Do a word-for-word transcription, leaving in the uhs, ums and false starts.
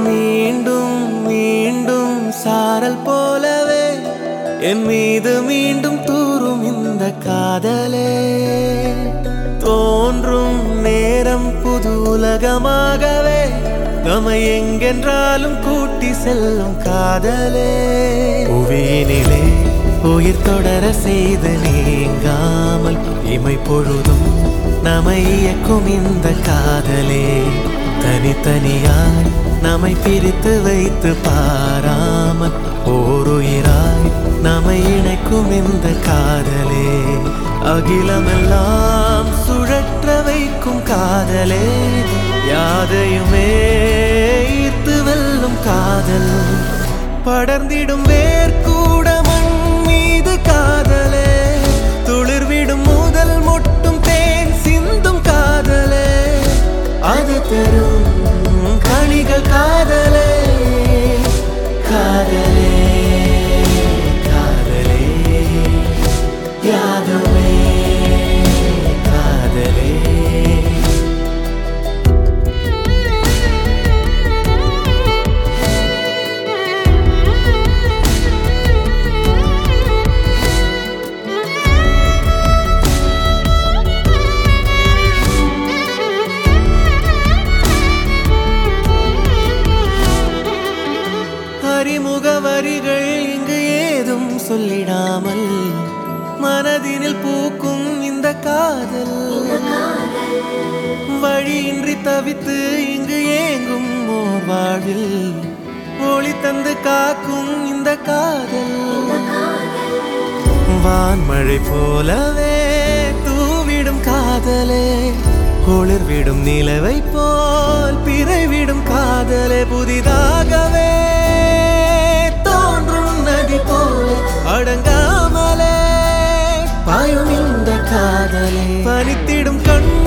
மீண்டும் மீண்டும் சாரல் போலவே என் மீது மீண்டும் தூரும் இந்த காதலே தோன்றும் நேரம் புது உலகமாகவே நம்மை எங்கென்றாலும் கூட்டி செல்லும் காதலே புவியினிலே உயிர் தொடர செய்து நீங்காமல் இமை பொழுதும் நம்மை இயக்கும் இந்த காதலே தனித்தனியாய் நம்மை பிரித்து வைத்து பாராமல் ஓருயிராய் நம்மை இணைக்கும் இந்த காதலே அகிலமெல்லாம் சுழற்ற வைக்கும் காதலே யாதையுமே ஈர்த்து வெல்லும் காதல் படர்ந்திடும் வேர்க்கூட மண் மீது காதலே துளிர்விடும் முதல் மொட்டும் தேன் சிந்தும் காதலே அது தரும் கனிகள் காதலே காதலே காதலே யாதுமே காதலே முகவரிகள் இங்கு ஏதும் சொல்லிடாமல் மனதினில் பூக்கும் இந்த காதல் வழியின்றி தவித்து இங்கு ஏங்கும் ஓர் வாழ்வில் ஒளி தந்து காக்கும் இந்த காதல் வான்மழை போலவே தூவிடும் காதலே ஒளிர்விடும் நிலவை போல் பிறைவிடும் காதலே புதிதாகவே அடங்காமலே பாயும் இந்த காதலே பனித்திடும் கண்